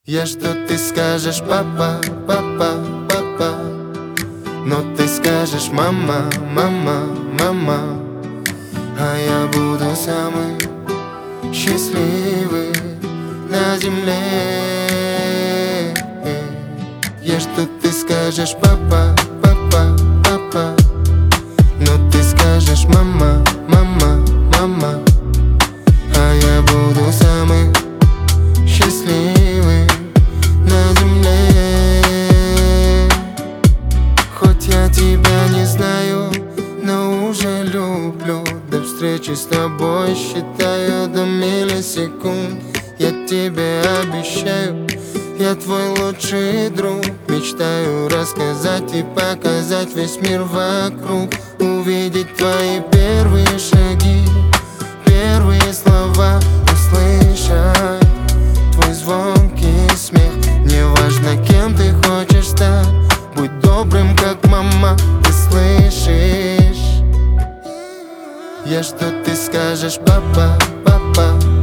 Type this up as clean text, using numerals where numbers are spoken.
Я что ты скажешь, папа, папа, папа. Но ты скажешь, мама, мама, мама. А я буду самый счастливый на земле. Я что ты скажешь, папа, папа, папа. Но ты скажешь, мама, мама, мама. А я буду самый счастливый на земле. Хоть я тебя не знаю, но уже люблю. До встречи с тобой считаю до миллисекунд. Я тебе обещаю, я твой лучший друг. Мечтаю рассказать и показать весь мир вокруг. Увидеть твои первые шаги, первые слова, услышать твой звонкий смех. Неважно, кем ты хочешь стать, будь добрым, как мама, ты слышишь? Я что ты скажешь, папа, папа.